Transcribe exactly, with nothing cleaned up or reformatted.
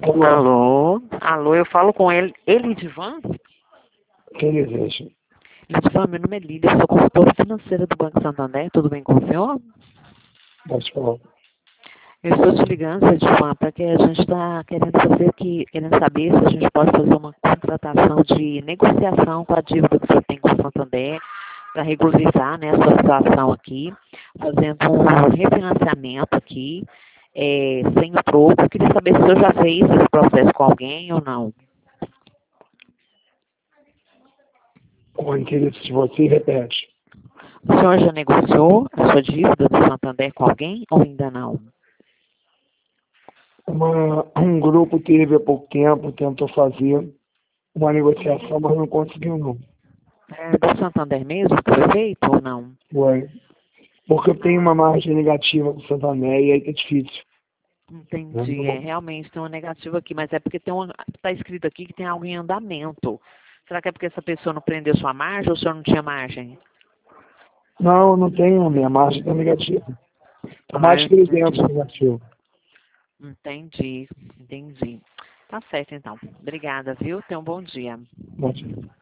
Alô? Alô? Alô, eu falo com ele, Elidivan? Quem deseja? Elidivan, meu nome é Lídia, sou consultora financeira do Banco Santander, tudo bem com o senhor? Pode falar. Eu estou te ligando, Elidivan, porque a gente está querendo fazer aqui, querendo saber se a gente pode fazer uma contratação de negociação com a dívida que você tem com o Santander, para regularizar, né, a sua situação aqui, fazendo um refinanciamento aqui, é, sem o troco. Eu queria saber se o senhor já fez esse processo com alguém ou não. Oi, querido, se você repete. O senhor já negociou a sua dívida do Santander com alguém ou ainda não? Uma, um grupo teve há pouco tempo, tentou fazer uma negociação, mas não conseguiu não. É do Santander mesmo que foi feito ou não? Foi. Porque eu tenho uma margem negativa com o Santander e aí tá difícil. Entendi, é, realmente tem uma negativa aqui, mas é porque tem uma, está escrito aqui que tem algo em andamento. Será que é porque essa pessoa não prendeu sua margem ou o senhor não tinha margem? Não, não tenho, a minha margem está negativa. Está Ah, mais de trezentos entendi. negativo. Entendi, entendi. Tá certo então. Obrigada, viu? Tenha um bom dia. Bom dia.